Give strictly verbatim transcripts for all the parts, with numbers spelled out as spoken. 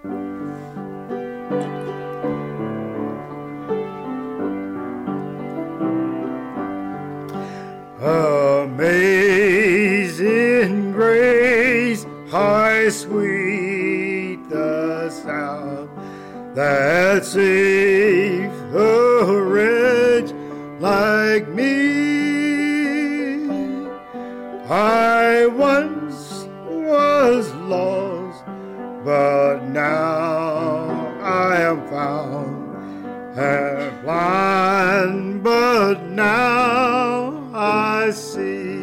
Amazing grace, how sweet the sound that saved a wretch like me. I once was lost, but now I am found, and blind, but now I see.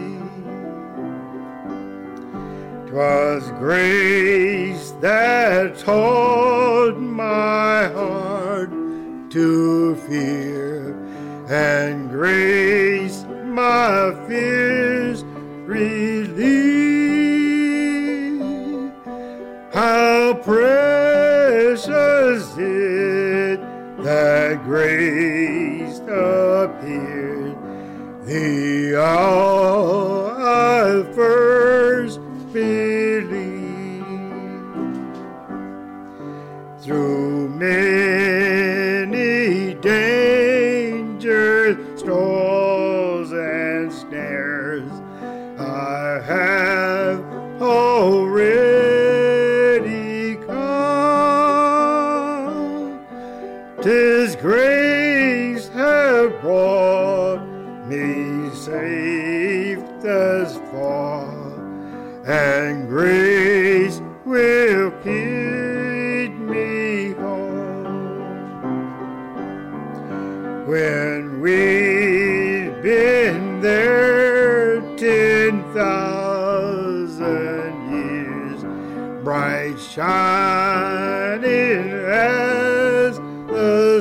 'Twas grace that taught my heart to fear, and grace my fears relieved. How precious it that grace appeared the hour I first believed. Through many dangers, storms, and snares, I have already come. 'Tis grace have brought me safe thus far, and grace will keep me home. When we've been there ten thousand years, bright shining as the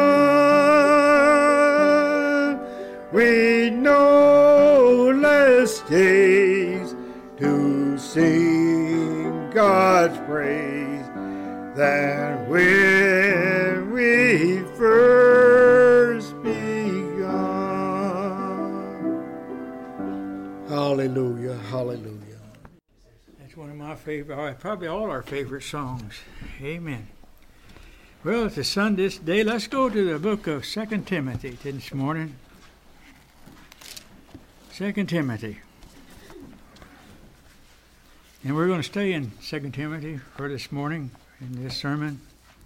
sun, we no less days to sing God's praise than when we first begun. Hallelujah, hallelujah. That's one of my favorite, probably all our favorite songs. Amen. Well, it's a Sunday day. Let's go to the book of Second Timothy this morning. Second Timothy. And we're going to stay in Second Timothy for this morning in this sermon.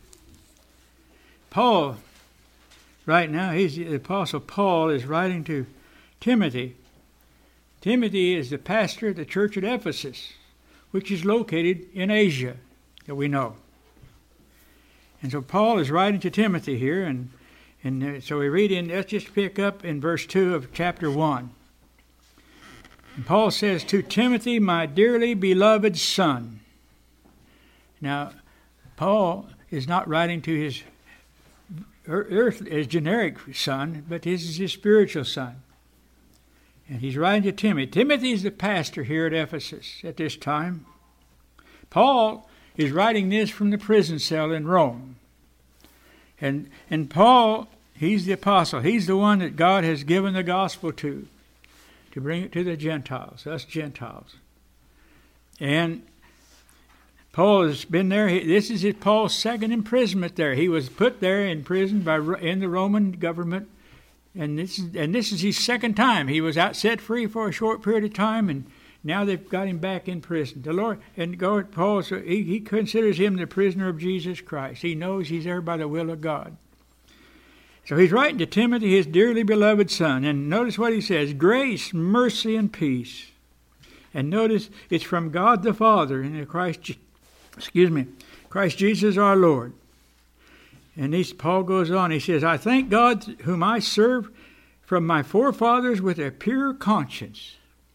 Paul, right now, he's the Apostle Paul is writing to Timothy. Timothy is the pastor of the church at Ephesus, which is located in Asia, that we know. And so Paul is writing to Timothy here, and, and so we read in, let's just pick up in verse two of chapter one. And Paul says, to Timothy, my dearly beloved son. Now, Paul is not writing to his earth, his generic son, but this is his spiritual son. And he's writing to Timothy. Timothy is the pastor here at Ephesus at this time. Paul is writing this from the prison cell in Rome. And, and Paul, he's the apostle. He's the one that God has given the gospel to. To bring it to the Gentiles, us Gentiles. And Paul has been there. He, this is his, Paul's second imprisonment there. He was put there in prison by in the Roman government, and this is and this is his second time. He was out set free for a short period of time, and now they've got him back in prison. The Lord and God, Paul, so he, he considers him the prisoner of Jesus Christ. He knows he's there by the will of God. So he's writing to Timothy, his dearly beloved son. And notice what he says, grace, mercy, and peace. And notice it's from God the Father and Christ, excuse me, Christ Jesus our Lord. And this, Paul goes on, he says, I thank God whom I serve from my forefathers with a pure conscience.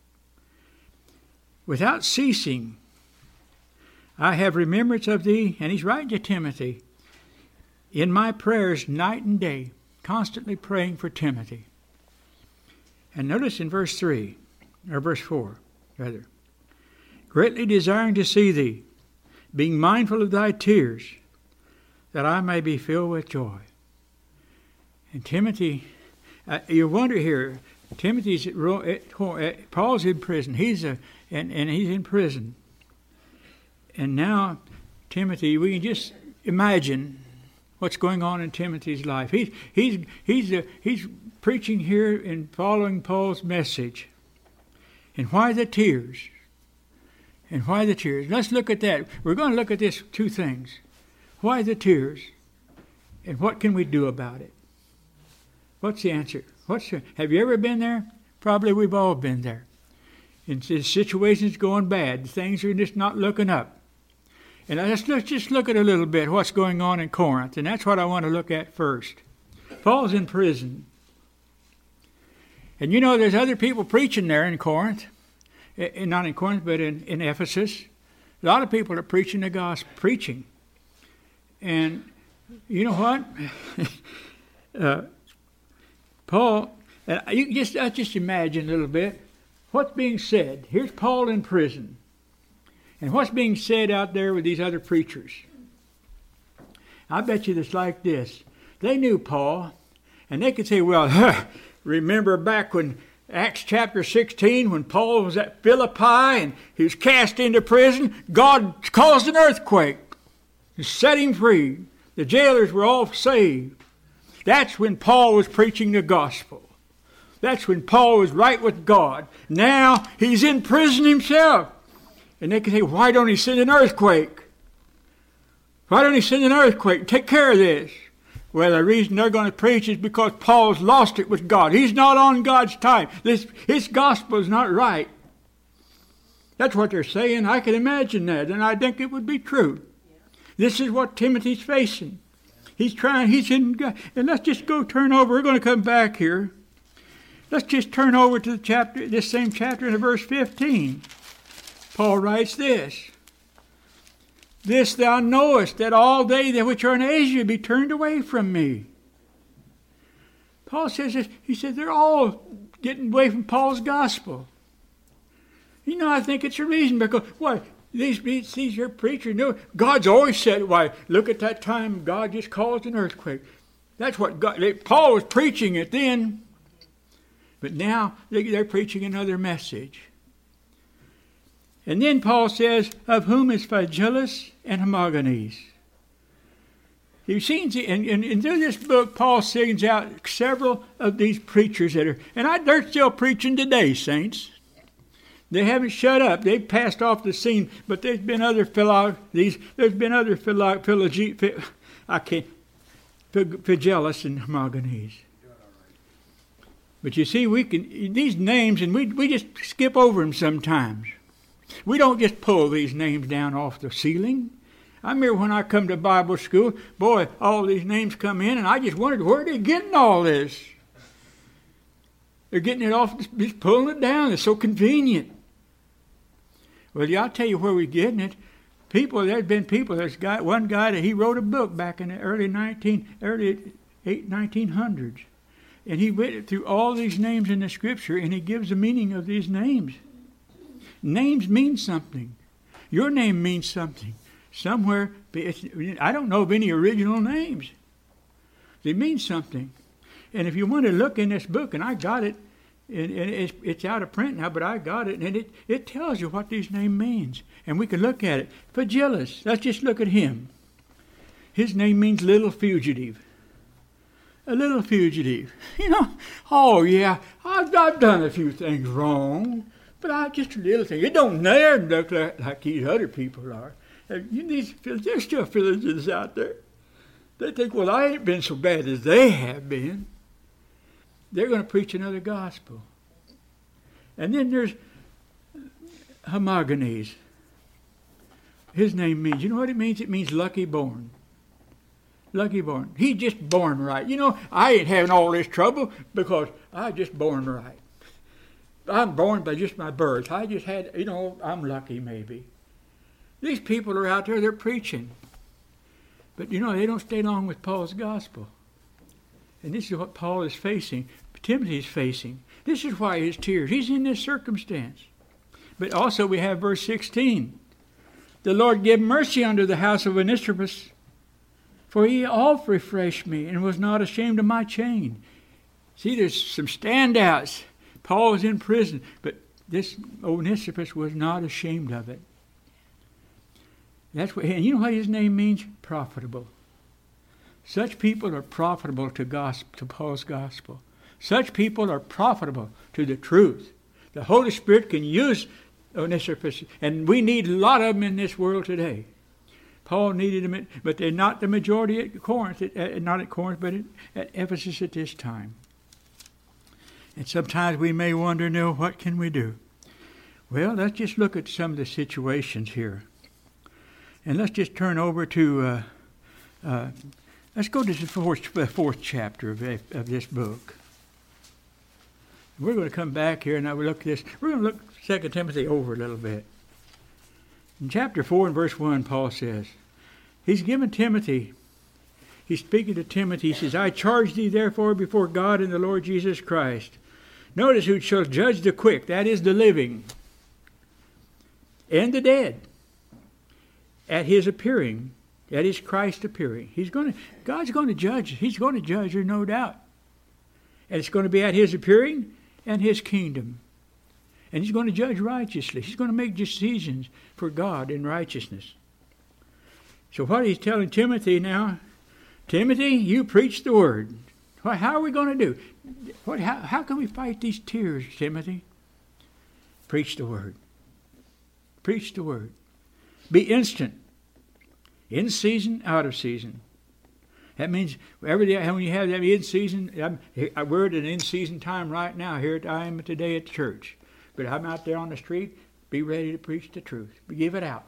Without ceasing, I have remembrance of thee, and he's writing to Timothy, in my prayers night and day, constantly praying for Timothy. And notice in verse three, or verse four, rather, greatly desiring to see thee, being mindful of thy tears, that I may be filled with joy. And Timothy, uh, you wonder here, Timothy's, at, at, Paul's in prison. He's a, and, and he's in prison. And now Timothy, we can just imagine what's going on in Timothy's life. He's he's he's uh, he's preaching here and following Paul's message. And why the tears? And why the tears? Let's look at that. We're going to look at this two things. Why the tears? And what can we do about it? What's the answer? What's the, have you ever been there? Probably we've all been there. And the situation's going bad. Things are just not looking up. And let's, let's just look at a little bit what's going on in Corinth. And that's what I want to look at first. Paul's in prison. And you know, there's other people preaching there in Corinth. In, not in Corinth, but in, in Ephesus. A lot of people are preaching the gospel, preaching. And you know what? uh, Paul, uh, you just uh, just imagine a little bit what's being said. Here's Paul in prison. And what's being said out there with these other preachers? I bet you it's like this. They knew Paul, and they could say, well, huh, remember back when Acts chapter sixteen, when Paul was at Philippi and he was cast into prison, God caused an earthquake and set him free. The jailers were all saved. That's when Paul was preaching the gospel. That's when Paul was right with God. Now he's in prison himself. And they can say, why don't he send an earthquake? Why don't he send an earthquake? Take care of this. Well, the reason they're going to preach is because Paul's lost it with God. He's not on God's time. This, his gospel is not right. That's what they're saying. I can imagine that, and I think it would be true. This is what Timothy's facing. He's trying, he's in, and let's just go turn over. We're going to come back here. Let's just turn over to the chapter, this same chapter in verse fifteen. Paul writes this. This thou knowest, that all they that which are in Asia be turned away from me. Paul says this. He said they're all getting away from Paul's gospel. You know, I think it's a reason because, why, these, these, these here preachers know God's always said, why, look at that time God just caused an earthquake. That's what God, they, Paul was preaching it then. But now they, they're preaching another message. And then Paul says, of whom is Phygelus and Hermogenes. You've seen, and, and, and through this book, Paul sings out several of these preachers that are, and I, they're still preaching today, saints. They haven't shut up. They've passed off the scene, but there's been other philo, these, there's been other philo, philo, I can't, Phygelus and Hermogenes. But you see, we can, these names, and we, we just skip over them sometimes. We don't just pull these names down off the ceiling. I remember when I come to Bible school, boy, all these names come in, and I just wondered, where are they getting all this? They're getting it off, just pulling it down. It's so convenient. Well, yeah, I'll tell you where we're getting it. People, there's been people, there's guy, one guy that he wrote a book back in the early nineteen, early eight, nineteen hundreds. And he went through all these names in the scripture, and he gives the meaning of these names. Names mean something. Your name means something. Somewhere, I don't know of any original names. They mean something. And if you want to look in this book, and I got it, and it's, it's out of print now, but I got it, and it, it tells you what these names means. And we can look at it. Phygelus, let's just look at him. His name means little fugitive. A little fugitive. You know, oh yeah, I've, I've done a few things wrong. But I just a little thing. It don't near look like, like these other people are. These, there's still villagers out there. They think, well, I ain't been so bad as they have been. They're going to preach another gospel. And then there's Hermogenes. His name means, you know what it means? It means lucky born. Lucky born. He's just born right. You know, I ain't having all this trouble because I just born right. I'm born by just my birth. I just had, you know, I'm lucky maybe. These people are out there, they're preaching. But, you know, they don't stay long with Paul's gospel. And this is what Paul is facing. Timothy's facing. This is why his tears. He's in this circumstance. But also we have verse sixteen. The Lord give mercy unto the house of Onesimus, for he oft refreshed me and was not ashamed of my chain. See, there's some standouts. Paul was in prison, but this Onesimus was not ashamed of it. That's what, and you know what his name means? Profitable. Such people are profitable to gospel, to Paul's gospel. Such people are profitable to the truth. The Holy Spirit can use Onesiphorus, and we need a lot of them in this world today. Paul needed them, but they're not the majority at Corinth, at, not at Corinth, but at, at Ephesus at this time. And sometimes we may wonder, no, what can we do? Well, let's just look at some of the situations here. And let's just turn over to, uh, uh, let's go to the fourth, the fourth chapter of, of this book. We're going to come back here and I will look at this. We're going to look Second Timothy over a little bit. In chapter four and verse one, Paul says, he's given Timothy, he's speaking to Timothy, he says, I charge thee therefore before God and the Lord Jesus Christ. Notice who shall judge the quick, that is the living, and the dead, at his appearing, at his Christ appearing. He's going to, God's going to judge, he's going to judge, there's no doubt. And it's going to be at his appearing and his kingdom. And he's going to judge righteously. He's going to make decisions for God in righteousness. So what he's telling Timothy now, Timothy, you preach the word. What, how are we going to do? What, how, how can we fight these tears, Timothy? Preach the word. Preach the word. Be instant. In season, out of season. That means every day when you have that in season, I'm, we're at an in season time right now. Here I am today at the church. But I'm out there on the street, be ready to preach the truth. Give it out.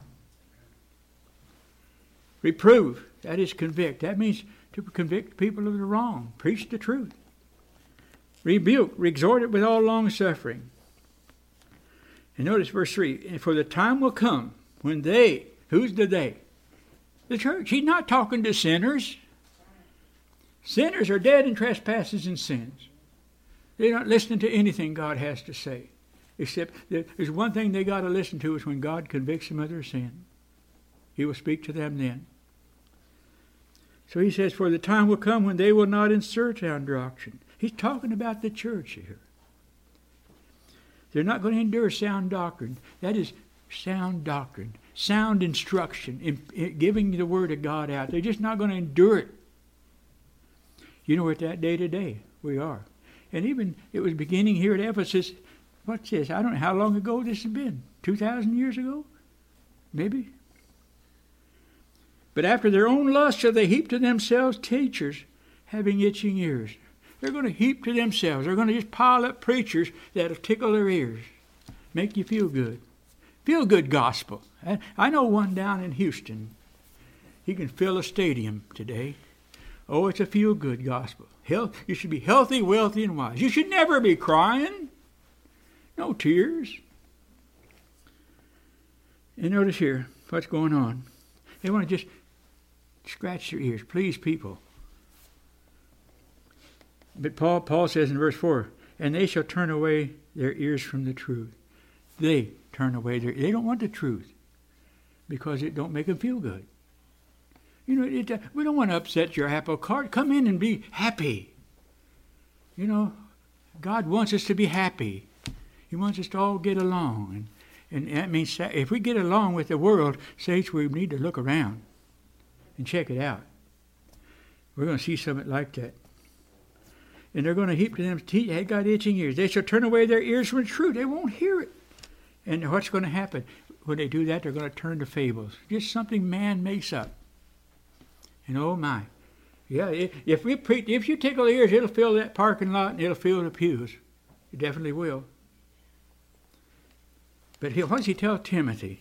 Reprove, that is convict. That means to convict people of the wrong. Preach the truth. Rebuke, exhort it with all long suffering. And notice verse three, and for the time will come when they, who's the they? The church. He's not talking to sinners. Sinners are dead in trespasses and sins. They're not listening to anything God has to say. Except there's one thing they got to listen to is when God convicts them of their sin. He will speak to them then. So he says, for the time will come when they will not insert sound doctrine. He's talking about the church here. They're not going to endure sound doctrine. That is sound doctrine, sound instruction, in, in giving the word of God out. They're just not going to endure it. You know, at that day today, we are. And even it was beginning here at Ephesus. What's this? I don't know how long ago this has been. two thousand years ago? Maybe. But after their own lust shall they heap to themselves teachers having itching ears. They're going to heap to themselves. They're going to just pile up preachers that'll tickle their ears. Make you feel good. Feel good gospel. I know one down in Houston. He can fill a stadium today. Oh, it's a feel good gospel. Health, you should be healthy, wealthy, and wise. You should never be crying. No tears. And notice here what's going on. They want to just scratch their ears. Please, people. But Paul, Paul says in verse four, and they shall turn away their ears from the truth. They turn away their They don't want the truth because it don't make them feel good. You know, it, uh, we don't want to upset your apple cart. Come in and be happy. You know, God wants us to be happy. He wants us to all get along. And, and that means if we get along with the world, saints, we need to look around and check it out. We're going to see something like that. And they're going to heap to them, they got itching ears. They shall turn away their ears from the truth. They won't hear it. And what's going to happen? When they do that, they're going to turn to fables. Just something man makes up. And oh my. Yeah, if we pre- if you tickle the ears, it'll fill that parking lot and it'll fill the pews. It definitely will. But he, what does he tell Timothy?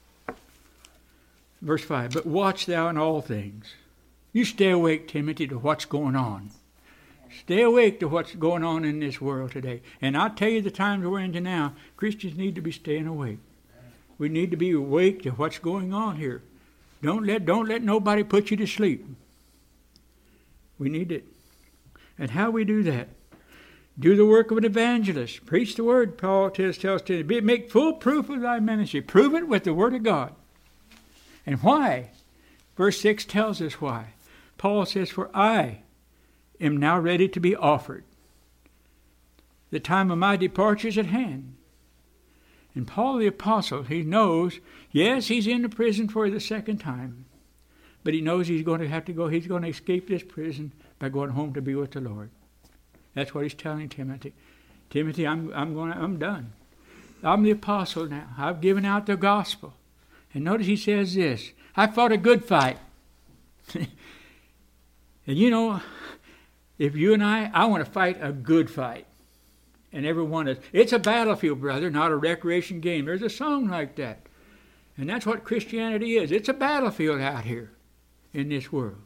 Verse five, but watch thou in all things. You stay awake, Timothy, to what's going on. Stay awake to what's going on in this world today. And I'll tell you the times we're into now, Christians need to be staying awake. We need to be awake to what's going on here. Don't let, don't let nobody put you to sleep. We need it. And how we do that? Do the work of an evangelist. Preach the word, Paul tells, tells Timothy. Make full proof of thy ministry. Prove it with the word of God. And why? Verse six tells us why. Paul says, for I am now ready to be offered. The time of my departure is at hand. And Paul the Apostle, he knows, yes, he's in the prison for the second time. But he knows he's going to have to go, he's going to escape this prison by going home to be with the Lord. That's what he's telling Timothy. Timothy, I'm I'm going to, I'm done. I'm the apostle now. I've given out the gospel. And notice he says this, I fought a good fight. And you know, if you and I, I want to fight a good fight. And everyone is, it's a battlefield, brother, not a recreation game. There's a song like that. And that's what Christianity is. It's a battlefield out here in this world.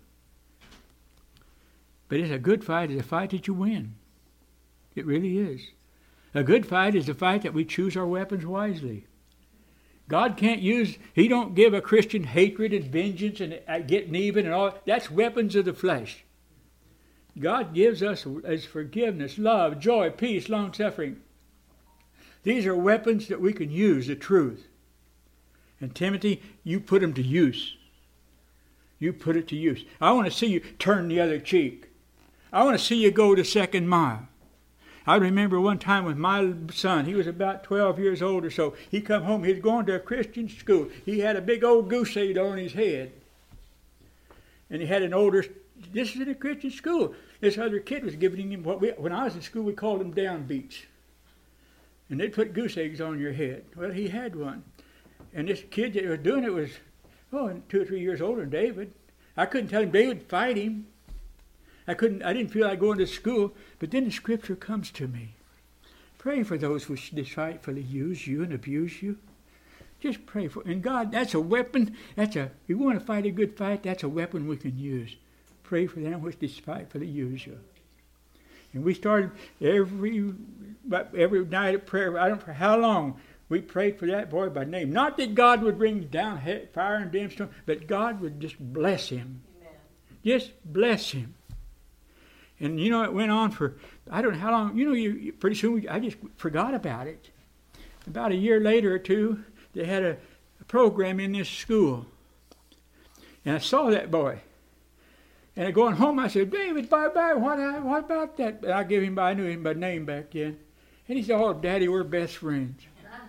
But it's a good fight. It's a fight that you win. It really is. A good fight is a fight that we choose our weapons wisely. God can't use, he don't give a Christian hatred and vengeance and getting even and all. That's weapons of the flesh. God gives us as forgiveness, love, joy, peace, long-suffering. These are weapons that we can use, the truth. And Timothy, you put them to use. You put it to use. I want to see you turn the other cheek. I want to see you go the second mile. I remember one time with my son, he was about twelve years old or so. He come home, he was going to a Christian school. He had a big old goose egg on his head. And he had an older, this is in a Christian school. This other kid was giving him what we, when I was in school, we called them downbeats. And they'd put goose eggs on your head. Well, he had one. And this kid that was doing it was, oh, two or three years older than David. I couldn't tell him David fight him. I couldn't. I didn't feel like going to school. But then the scripture comes to me. Pray for those who despitefully use you and abuse you. Just pray for. And God, that's a weapon. That's a. If you want to fight a good fight, that's a weapon we can use. Pray for them which despitefully use you. And we started every every night of prayer. I don't know for how long. We prayed for that boy by name. Not that God would bring down fire and brimstone, but God would just bless him. Amen. Just bless him. And you know, it went on for, I don't know how long, you know, you, pretty soon we, I just forgot about it. About a year later or two, they had a, a program in this school. And I saw that boy. And I going home, I said, David, bye-bye, what, what about that? And I gave him, I knew him by name back then. And he said, oh, Daddy, we're best friends.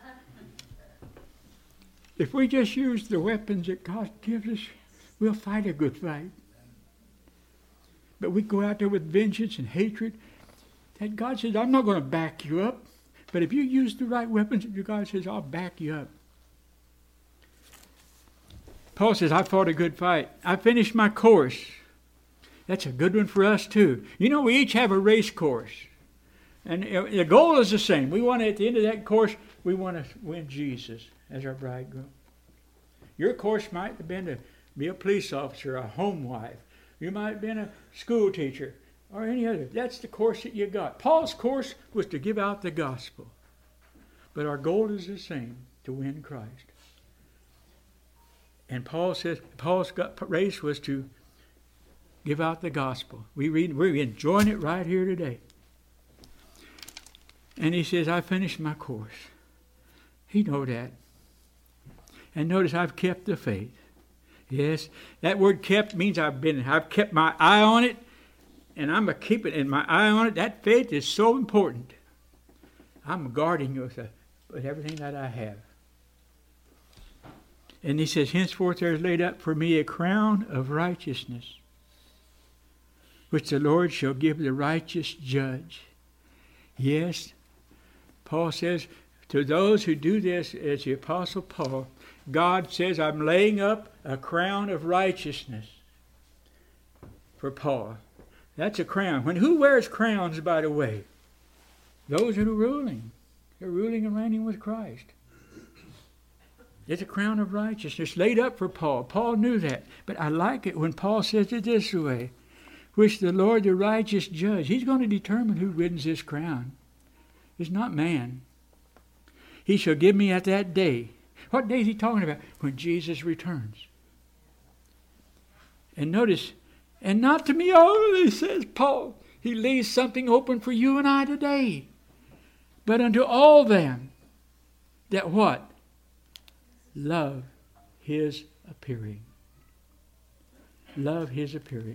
If we just use the weapons that God gives us, we'll fight a good fight. But we go out there with vengeance and hatred. That God says, I'm not going to back you up. But if you use the right weapons, God says, I'll back you up. Paul says, I fought a good fight. I finished my course. That's a good one for us too. You know, we each have a race course. And the goal is the same. We want to, at the end of that course, we want to win Jesus as our bridegroom. Your course might have been to be a police officer, a home wife. You might have been a school teacher or any other. That's the course that you got. Paul's course was to give out the gospel. But our goal is the same, to win Christ. And Paul says, Paul's race was to give out the gospel. We read, we're enjoying it right here today. And he says, I finished my course. He know that. And notice I've kept the faith. Yes, that word kept means I've been, I've kept my eye on it, and I'm going to keep it, and my eye on it. That faith is so important. I'm guarding with, a, with everything that I have. And he says, henceforth there is laid up for me a crown of righteousness, which the Lord shall give the righteous judge. Yes, Paul says, to those who do this, as the Apostle Paul, God says, I'm laying up a crown of righteousness for Paul. That's a crown. When who wears crowns, by the way? Those who are ruling. They're ruling and reigning with Christ. It's a crown of righteousness laid up for Paul. Paul knew that. But I like it when Paul says it this way, which the Lord, the righteous judge, he's going to determine who wins this crown. It's not man. He shall give me at that day. What day is he talking about? When Jesus returns. And notice, and not to me only, says Paul. He leaves something open for you and I today. But unto all them that what? Love his appearing. Love his appearing.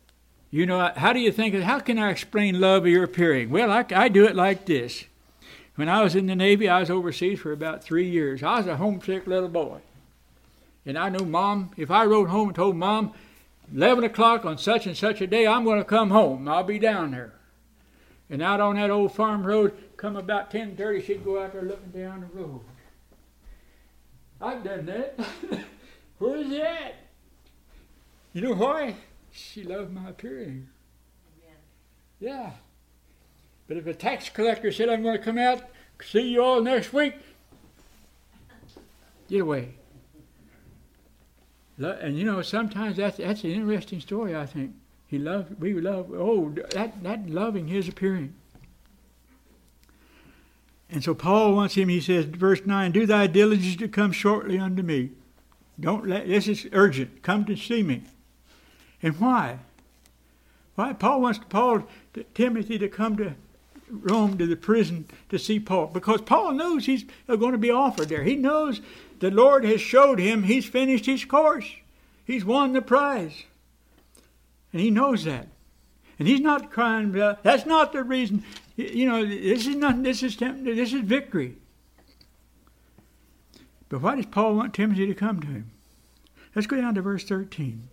You know, how do you think, how can I explain love of your appearing? Well, I, I do it like this. When I was in the Navy, I was overseas for about three years. I was a homesick little boy. And I knew Mom, if I wrote home and told Mom, eleven o'clock on such and such a day, I'm going to come home. I'll be down there. And out on that old farm road, come about ten thirty, she'd go out there looking down the road. I've done that. Where's he at? You know why? She loved my appearing. Yeah. But if a tax collector said, I'm going to come out, see you all next week, get away. And you know, sometimes that's that's an interesting story, I think. He loved, we love, oh, that, that loving his appearing. And so Paul wants him, he says, verse nine, do thy diligence to come shortly unto me. Don't let, this is urgent, come to see me. And why? Why? Paul wants Paul, to, Timothy to come to Rome, to the prison, to see Paul. Because Paul knows he's going to be offered there. He knows the Lord has showed him he's finished his course. He's won the prize. And he knows that. And he's not crying, that's not the reason. You know, this is not, this is, this is victory. But why does Paul want Timothy to come to him? Let's go down to verse thirteen.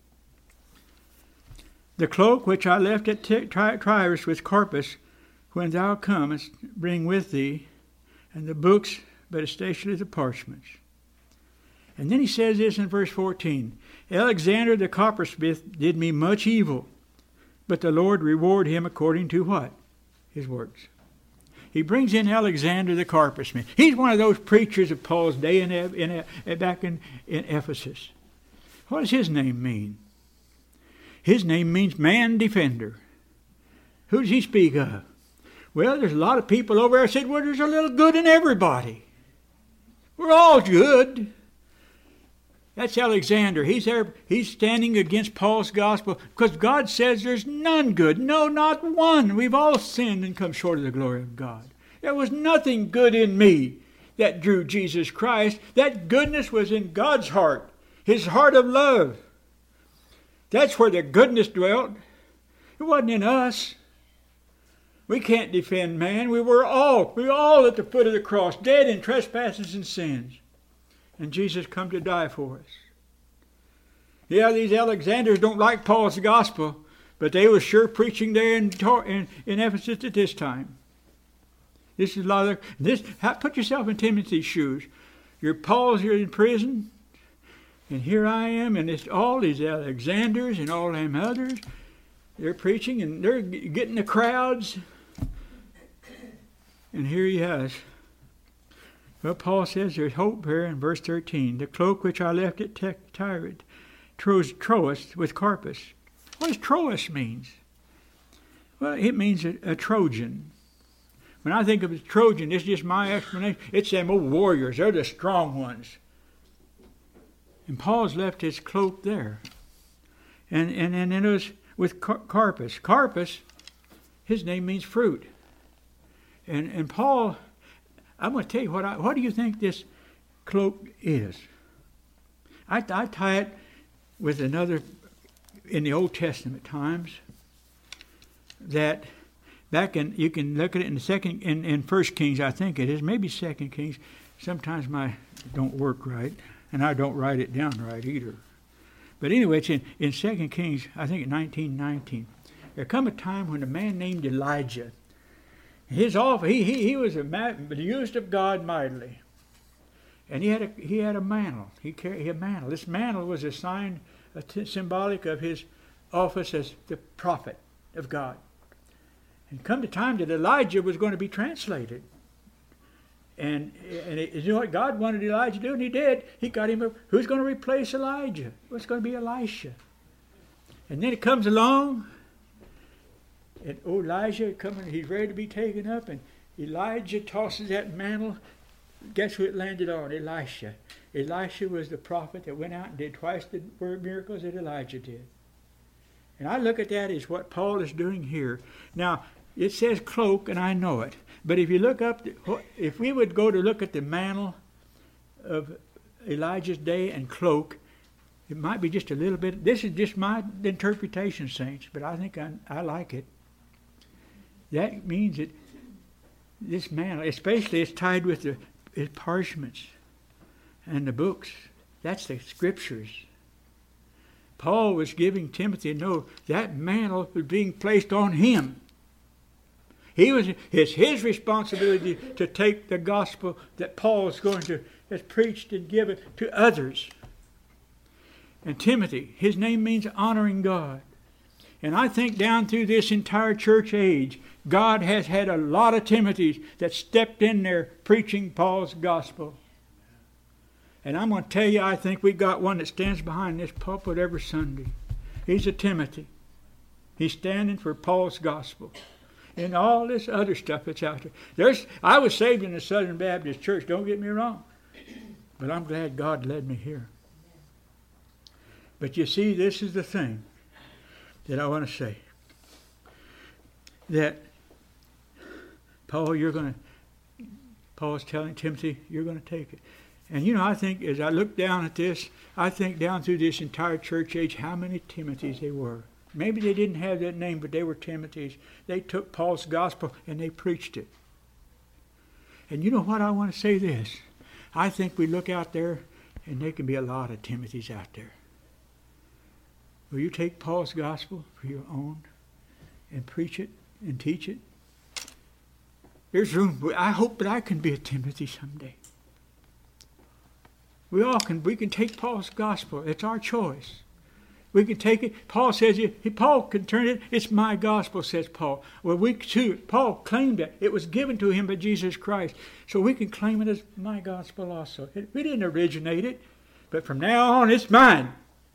The cloak which I left at Tyrus with Carpus, when thou comest, bring with thee, and the books, but especially the parchments. And then he says this in verse fourteen. Alexander the coppersmith did me much evil, but the Lord reward him according to what? His works. He brings in Alexander the coppersmith. He's one of those preachers of Paul's day in, in, in, back in, in Ephesus. What does his name mean? His name means man defender. Who does he speak of? Well, there's a lot of people over there said, well, there's a little good in everybody. We're all good. That's Alexander. He's there. He's standing against Paul's gospel because God says there's none good. No, not one. We've all sinned and come short of the glory of God. There was nothing good in me that drew Jesus Christ. That goodness was in God's heart, his heart of love. That's where the goodness dwelt. It wasn't in us. We can't defend man. We were all, we were all at the foot of the cross, dead in trespasses and sins. And Jesus come to die for us. Yeah, these Alexanders don't like Paul's gospel, but they were sure preaching there in, in, in Ephesus at this time. This is a lot of, this, put yourself in Timothy's shoes. You're Paul's, you're in prison, and here I am, and it's all these Alexanders and all them others. They're preaching, and they're getting the crowds. And here he has. Well, Paul says there's hope here in verse thirteen. The cloak which I left at Tyrus, Troas with Carpus. What does Troas mean? Well, it means a, a Trojan. When I think of a Trojan, it's just my explanation. It's them old warriors. They're the strong ones. And Paul's left his cloak there. And and, and it was with Car- Carpus. Carpus, his name means fruit. And and Paul, I'm going to tell you what I, what do you think this cloak is? I, I tie it with another, in the Old Testament times, that back in, you can look at it in the second, in, in First Kings, I think it is, maybe Second Kings. Sometimes my don't work right, and I don't write it down right either. But anyway, it's in, in Second Kings, I think in nineteen nineteen. There come a time when a man named Elijah, his office, he, he, he was a man, used of God mightily. And he had a, he had a mantle. He carried a mantle. This mantle was a sign, a t- symbolic of his office as the prophet of God. And come the time that Elijah was going to be translated. And, and it, you know what God wanted Elijah to do, and he did. He got him, a, who's going to replace Elijah? Well, it's going to be Elisha. And then it comes along, and oh, Elijah coming, he's ready to be taken up, and Elijah tosses that mantle. Guess who it landed on? Elisha. Elisha was the prophet that went out and did twice the miracles that Elijah did. And I look at that as what Paul is doing here. Now, it says cloak, and I know it. But if you look up, the, if we would go to look at the mantle of Elijah's day and cloak, it might be just a little bit. This is just my interpretation, saints, but I think I, I like it. That means that this mantle, especially it's tied with the his parchments and the books. That's the scriptures. Paul was giving Timothy to know that mantle was being placed on him. He was, it's his responsibility to take the gospel that Paul is going to has preached and given to others. And Timothy, his name means honoring God. And I think down through this entire church age, God has had a lot of Timothys that stepped in there preaching Paul's gospel. And I'm going to tell you, I think we got one that stands behind this pulpit every Sunday. He's a Timothy. He's standing for Paul's gospel. And all this other stuff that's out there. There's, I was saved in the Southern Baptist Church, don't get me wrong. But I'm glad God led me here. But you see, this is the thing that I want to say. That Paul, you're going to, Paul's telling Timothy, you're going to take it. And you know, I think as I look down at this, I think down through this entire church age, how many Timothys there were. Maybe they didn't have that name, but they were Timothys. They took Paul's gospel and they preached it. And you know what, I want to say this. I think we look out there and there can be a lot of Timothys out there. Will you take Paul's gospel for your own and preach it and teach it? There's room. I hope that I can be a Timothy someday. We all can. We can take Paul's gospel. It's our choice. We can take it. Paul says, Paul can turn it. It's my gospel, says Paul. Well, we too, Paul claimed it. It was given to him by Jesus Christ. So we can claim it as my gospel also. It, we didn't originate it. But from now on, it's mine.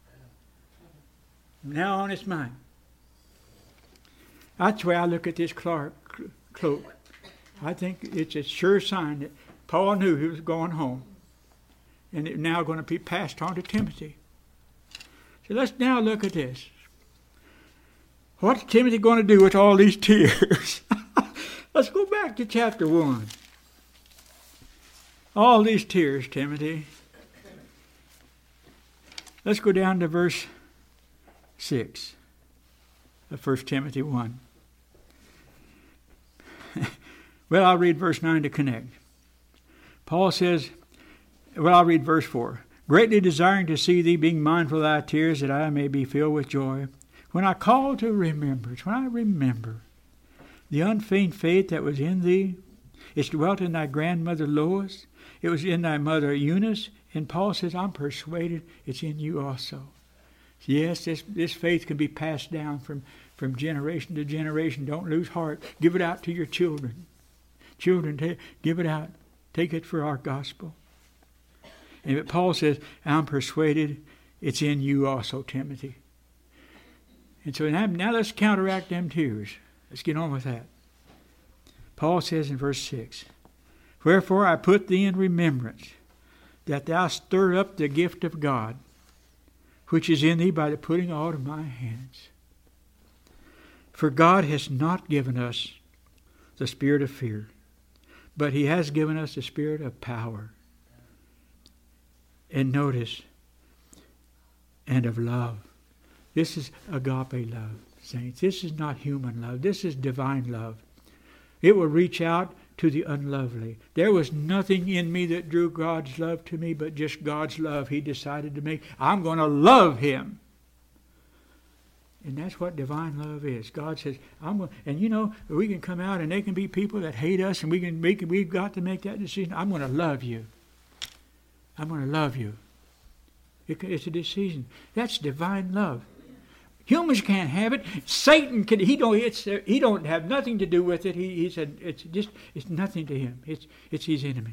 From now on, it's mine. That's the way I look at this cloak. I think it's a sure sign that Paul knew he was going home. And it's now going to be passed on to Timothy. So let's now look at this. What's Timothy going to do with all these tears? Let's go back to chapter one. All these tears, Timothy. Let's go down to verse six of First Timothy one. Well, I'll read verse nine to connect. Paul says, well, I'll read verse four. Greatly desiring to see thee, being mindful of thy tears, that I may be filled with joy. When I call to remembrance, when I remember the unfeigned faith that was in thee, it dwelt in thy grandmother Lois, it was in thy mother Eunice, and Paul says, I'm persuaded it's in you also. Yes, this, this faith can be passed down from, from generation to generation. Don't lose heart. Give it out to your children. Children, t- give it out. Take it for our gospel. And Paul says, I'm persuaded it's in you also, Timothy. And so now, now let's counteract them tears. Let's get on with that. Paul says in verse six, Wherefore I put thee in remembrance, that thou stir up the gift of God, which is in thee by the putting out of my hands. For God has not given us the spirit of fear, but he has given us the spirit of power. And notice, and of love. This is agape love, saints. This is not human love. This is divine love. It will reach out to the unlovely. There was nothing in me that drew God's love to me but just God's love. He decided to make, I'm going to love him. And that's what divine love is. God says, I'm going, and you know, we can come out and there can be people that hate us and we can make, we've got to make that decision. I'm going to love you. I'm going to love you. It, it's a decision. That's divine love. Humans can't have it. Satan can. He don't. It's. Uh, he don't have nothing to do with it. He, he said it's just. It's nothing to him. It's. It's his enemy.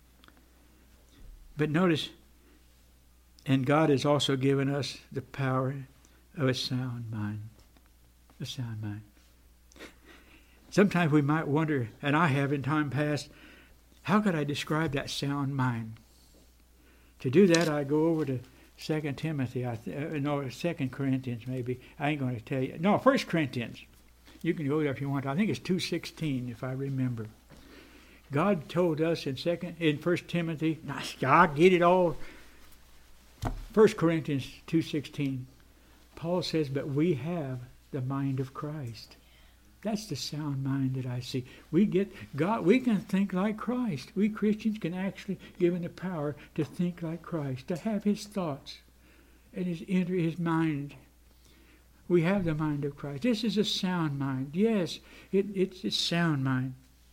But notice, and God has also given us the power of a sound mind. A sound mind. Sometimes we might wonder, and I have in time past, how could I describe that sound mind? To do that, I go over to Second Timothy, I th- uh, no, Second Corinthians maybe. I ain't going to tell you. No, First Corinthians. You can go there if you want. I think it's two sixteen, if I remember. God told us in second in First Timothy. I get it all. First Corinthians two sixteen. Paul says, "But we have the mind of Christ." That's the sound mind that I see. We get God. We can think like Christ. We Christians can actually given the power to think like Christ, to have His thoughts, and His enter His mind. We have the mind of Christ. This is a sound mind. Yes, it, it's a sound mind.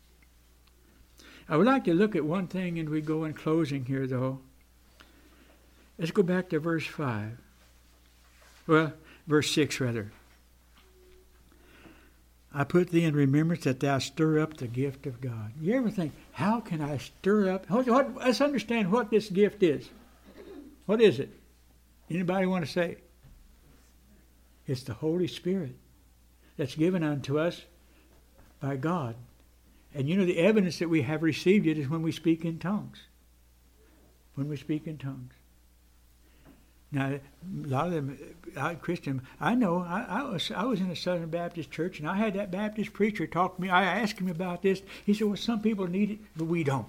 I would like to look at one thing, and we go in closing here, though. Let's go back to verse five. Well, verse six, rather. I put thee in remembrance that thou stir up the gift of God. You ever think, how can I stir up? What, what, let's understand what this gift is. What is it? Anybody want to say? It's the Holy Spirit that's given unto us by God. And you know the evidence that we have received it is when we speak in tongues. When we speak in tongues. Now, a lot of them, I, Christian, I know, I, I was I was in a Southern Baptist church, and I had that Baptist preacher talk to me. I asked him about this. He said, well, some people need it, but we don't.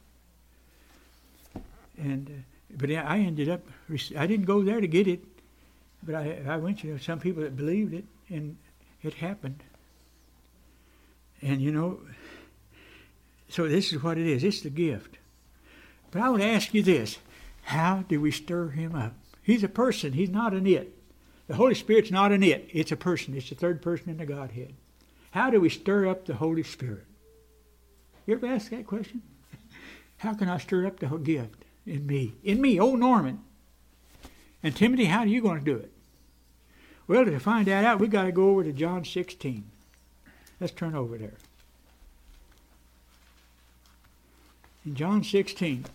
And, uh, but I ended up, I didn't go there to get it, but I, I went to some people that believed it, and it happened. And, you know, so this is what it is. It's the gift. But I would ask you this. How do we stir him up? He's a person. He's not an it. The Holy Spirit's not an it. It's a person. It's the third person in the Godhead. How do we stir up the Holy Spirit? You ever ask that question? How can I stir up the whole gift in me? In me, old Norman. And Timothy, how are you going to do it? Well, to find that out, we've got to go over to John sixteen. Let's turn over there. In John sixteen.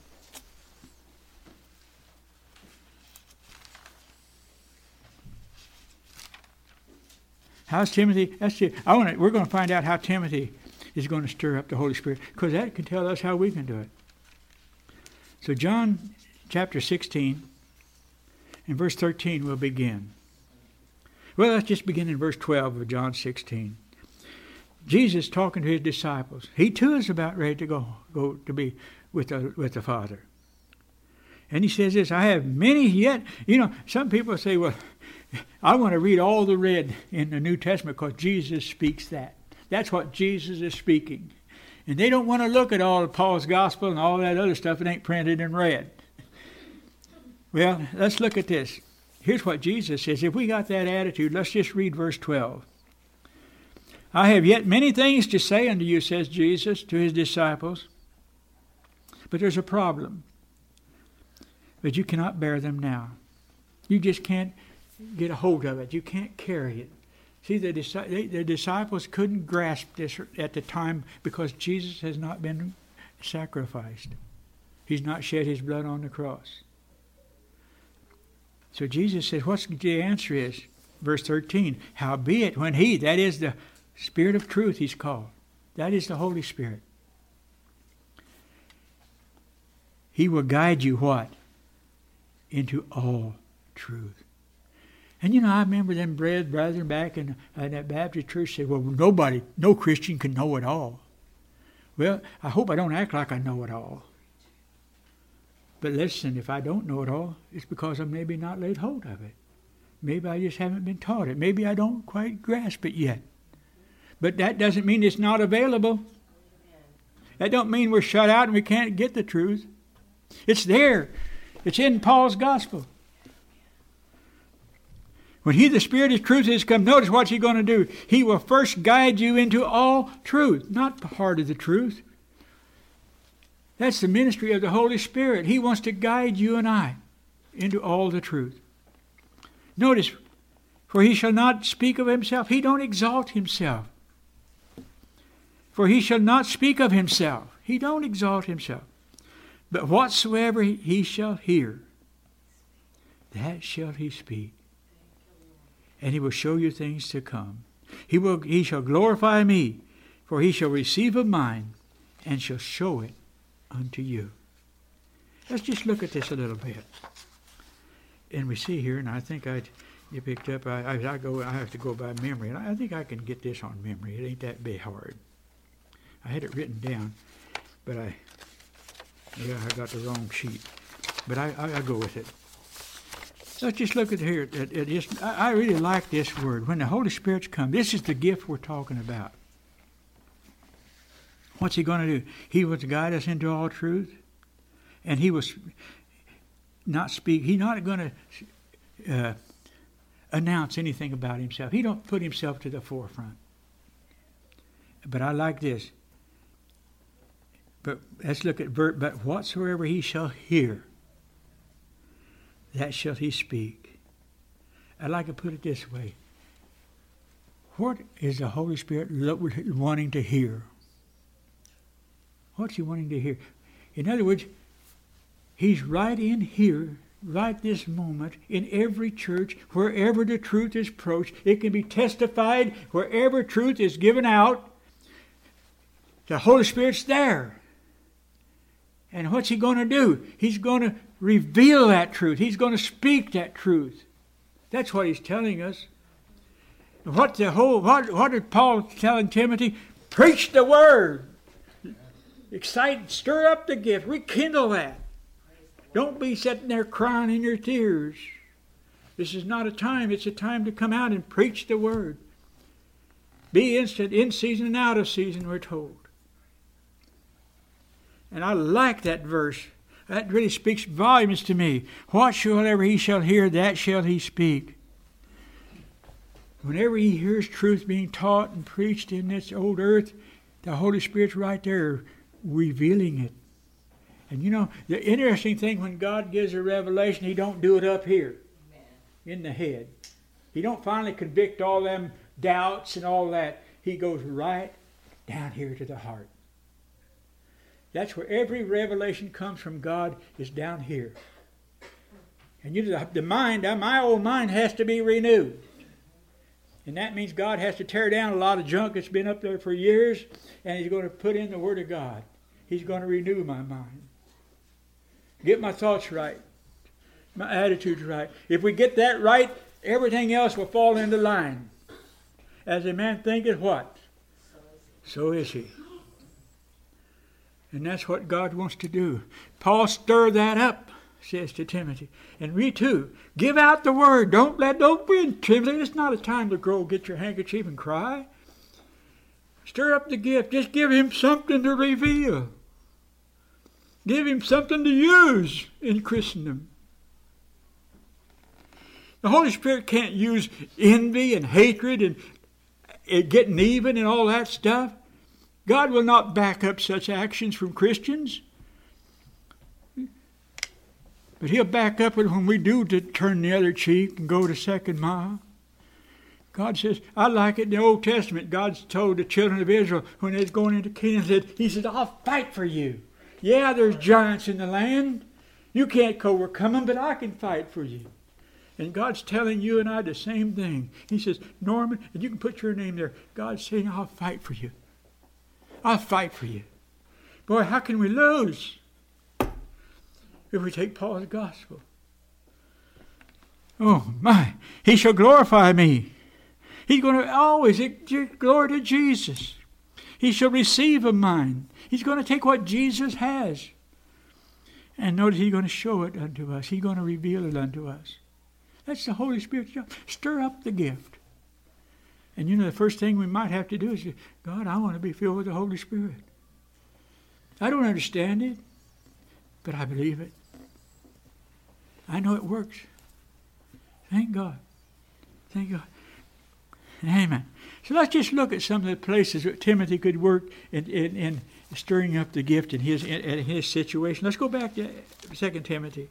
How's Timothy? That's it. I want to, we're going to find out how Timothy is going to stir up the Holy Spirit, because that can tell us how we can do it. So John chapter sixteen and verse thirteen will begin. Well, let's just begin in verse twelve of John sixteen. Jesus talking to his disciples. He too is about ready to go, go to be with the, with the Father. And he says this, I have many yet. You know, some people say, well, I want to read all the red in the New Testament because Jesus speaks that. That's what Jesus is speaking. And they don't want to look at all of Paul's gospel and all that other stuff that ain't printed in red. Well, let's look at this. Here's what Jesus says. If we got that attitude, let's just read verse twelve. I have yet many things to say unto you, says Jesus to his disciples. But there's a problem. But you cannot bear them now. You just can't get a hold of it. You can't carry it. See, the, the disciples couldn't grasp this at the time because Jesus has not been sacrificed. He's not shed his blood on the cross. So Jesus says, what's the answer is? Verse thirteen, howbeit when he, that is the Spirit of truth he's called. That is the Holy Spirit. He will guide you what? Into all truth. And you know, I remember them brethren back in, in that Baptist church said, well, nobody, no Christian can know it all. Well, I hope I don't act like I know it all. But listen, if I don't know it all, it's because I'm maybe not laid hold of it. Maybe I just haven't been taught it. Maybe I don't quite grasp it yet. But that doesn't mean it's not available. That don't mean we're shut out and we can't get the truth. It's there. It's in Paul's gospel. When he, the Spirit of truth, has come, notice what he's going to do. He will first guide you into all truth, not part of the truth. That's the ministry of the Holy Spirit. He wants to guide you and I into all the truth. Notice, for he shall not speak of himself. He don't exalt himself. For he shall not speak of himself. He don't exalt himself. But whatsoever he shall hear, that shall he speak. And he will show you things to come. He will. He shall glorify me, for he shall receive of mine, and shall show it unto you. Let's just look at this a little bit. And we see here, and I think I, you picked up. I, I, I go. I have to go by memory, and I think I can get this on memory. It ain't that big hard. I had it written down, but I, yeah, I got the wrong sheet. But I, I, I go with it. Let's just look at here. At, at just, I, I really like this word. When the Holy Spirit's come, this is the gift we're talking about. What's he going to do? He will guide us into all truth. And he was not speak. He's not going to uh, announce anything about himself. He don't put himself to the forefront. But I like this. But let's look at verse. But whatsoever he shall hear, that shall he speak. I'd like to put it this way. What is the Holy Spirit wanting to hear? What's he wanting to hear? In other words, he's right in here, right this moment, in every church, wherever the truth is preached. It can be testified wherever truth is given out. The Holy Spirit's there. And what's he going to do? He's going to reveal that truth. He's going to speak that truth. That's what he's telling us. What the whole what what did Paul telling Timothy? Preach the word. Excite, stir up the gift, rekindle that. Don't be sitting there crying in your tears. This is not a time, it's a time to come out and preach the word. Be instant, in season and out of season, we're told. And I like that verse. That really speaks volumes to me. Whatsoever he shall hear, that shall he speak. Whenever he hears truth being taught and preached in this old earth, the Holy Spirit's right there revealing it. And you know, the interesting thing, when God gives a revelation, he don't do it up here. Amen. In the head. He don't finally convict all them doubts and all that. He goes right down here to the heart. That's where every revelation comes from God, is down here. And you know, the mind, my old mind has to be renewed. And that means God has to tear down a lot of junk that's been up there for years, and he's going to put in the Word of God. He's going to renew my mind. Get my thoughts right. My attitudes right. If we get that right, everything else will fall into line. As a man thinketh what? So is he. And that's what God wants to do. Paul stirred that up, says to Timothy. And we too, give out the word. Don't let, don't be intimidated. It's not a time to go get your handkerchief and cry. Stir up the gift. Just give him something to reveal. Give him something to use in Christendom. The Holy Spirit can't use envy and hatred and, and getting even and all that stuff. God will not back up such actions from Christians. But he'll back up it when we do to turn the other cheek and go the second mile. God says, I like it in the Old Testament. God told the children of Israel when they was going into Canaan, he said, I'll fight for you. Yeah, there's giants in the land. You can't overcome them, but I can fight for you. And God's telling you and I the same thing. He says, Norman, and you can put your name there. God's saying, I'll fight for you. I'll fight for you. Boy, how can we lose if we take Paul's gospel? Oh, my. He shall glorify me. He's going to always give glory to Jesus. He shall receive of mine. He's going to take what Jesus has. And notice he's going to show it unto us. He's going to reveal it unto us. That's the Holy Spirit's job. Stir up the gift. And you know, the first thing we might have to do is say, God, I want to be filled with the Holy Spirit. I don't understand it, but I believe it. I know it works. Thank God. Thank God. Amen. So let's just look at some of the places that Timothy could work in, in, in stirring up the gift in his, in, in his situation. Let's go back to Second Timothy.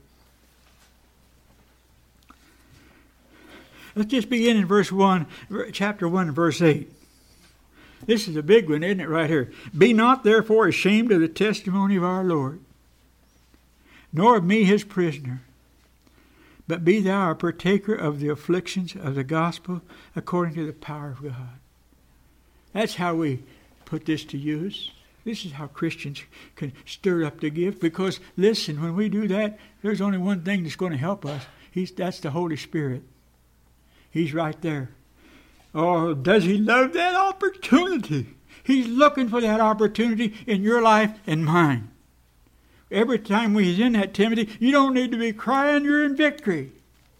Let's just begin in verse one, chapter one, verse eight. This is a big one, isn't it, right here? Be not therefore ashamed of the testimony of our Lord, nor of me his prisoner, but be thou a partaker of the afflictions of the gospel according to the power of God. That's how we put this to use. This is how Christians can stir up the gift. Because, listen, when we do that, there's only one thing that's going to help us. He's, that's the Holy Spirit. He's right there. Oh, does he love that opportunity? He's looking for that opportunity in your life and mine. Every time we're in that, Timothy, you don't need to be crying, you're in victory.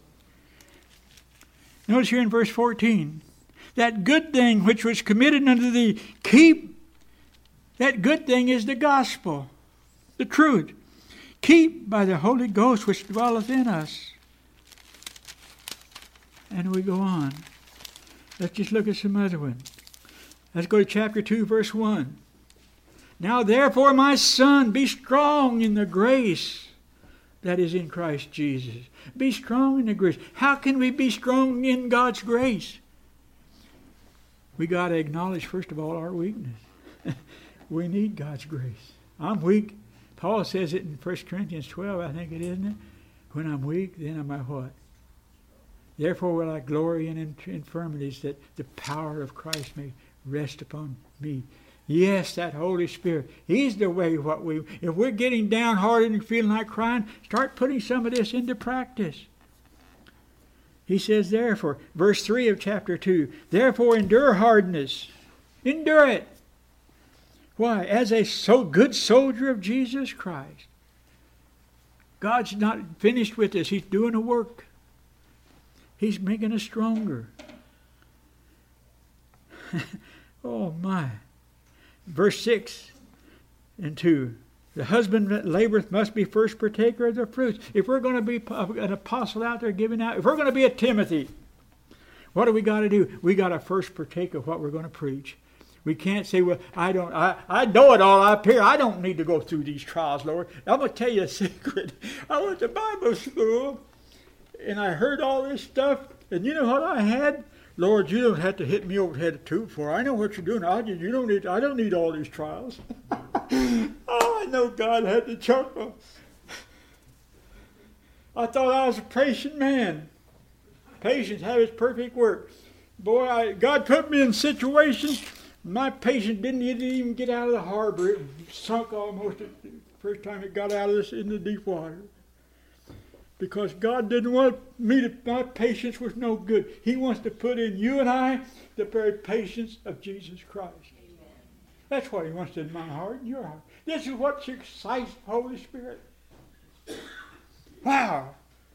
Notice here in verse fourteen, that good thing which was committed unto thee, keep That good thing is the gospel, the truth. Keep by the Holy Ghost which dwelleth in us. And we go on. Let's just look at some other ones. Let's go to chapter two, verse one. Now therefore, my son, be strong in the grace that is in Christ Jesus. Be strong in the grace. How can we be strong in God's grace? We got to acknowledge, first of all, our weakness. We need God's grace. I'm weak. Paul says it in First Corinthians twelve, I think it is, isn't it? When I'm weak, then am I what? Therefore will I glory in infirmities, that the power of Christ may rest upon me. Yes, that Holy Spirit. He's the way what we... If we're getting downhearted and feeling like crying, start putting some of this into practice. He says, therefore, verse three of chapter two, therefore endure hardness. Endure it. Why? As a so good soldier of Jesus Christ. God's not finished with us. He's doing a work. He's making us stronger. Oh my. Verse six and two. The husband that laboreth must be first partaker of the fruits. If we're going to be an apostle out there giving out, if we're going to be a Timothy, what do we got to do? We got to first partake of what we're going to preach. We can't say, well, I don't, I, I know it all up here. I don't need to go through these trials, Lord. I'm going to tell you a secret. I went to Bible school, and I heard all this stuff, and you know what I had? Lord, you don't have to hit me over the head too for. I know what you're doing. I, you don't need, I don't need all these trials. Oh, I know God had to chuckle. I thought I was a patient man. Patience have its perfect work. Boy, I, God put me in situations. My patience didn't even get out of the harbor. It sunk almost the first time it got out of this in the deep water. Because God didn't want me to, my patience was no good. He wants to put in you and I the very patience of Jesus Christ. Amen. That's what He wants in my heart and your heart. This is what excites the Holy Spirit. Wow.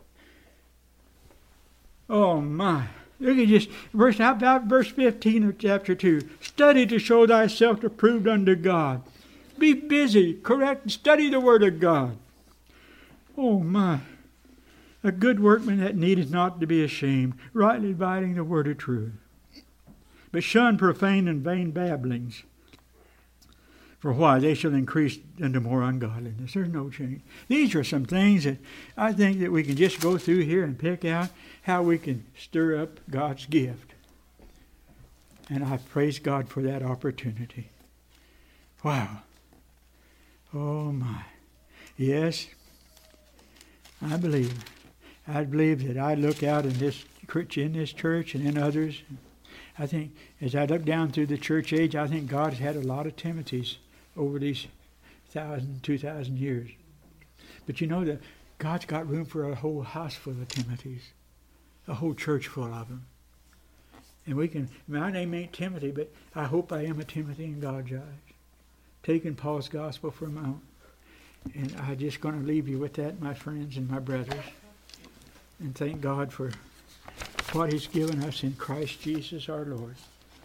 Oh my. Look at this. Verse, how about verse fifteen of chapter two? Study to show thyself approved unto God. Be busy, correct, and study the Word of God. Oh my. A good workman that needeth not to be ashamed, rightly dividing the word of truth. But shun profane and vain babblings. For why? They shall increase unto more ungodliness. There's no change. These are some things that I think that we can just go through here and pick out how we can stir up God's gift. And I praise God for that opportunity. Wow. Oh my. Yes, I believe. I believe that I look out in this in this church and in others. I think as I look down through the church age, I think God has had a lot of Timothys over these thousand, two thousand years. But you know that God's got room for a whole house full of Timothys, a whole church full of them. And we can, my name ain't Timothy, but I hope I am a Timothy in God's eyes, taking Paul's gospel for my own. And I'm just going to leave you with that, my friends and my brothers. And thank God for what He's given us in Christ Jesus our Lord.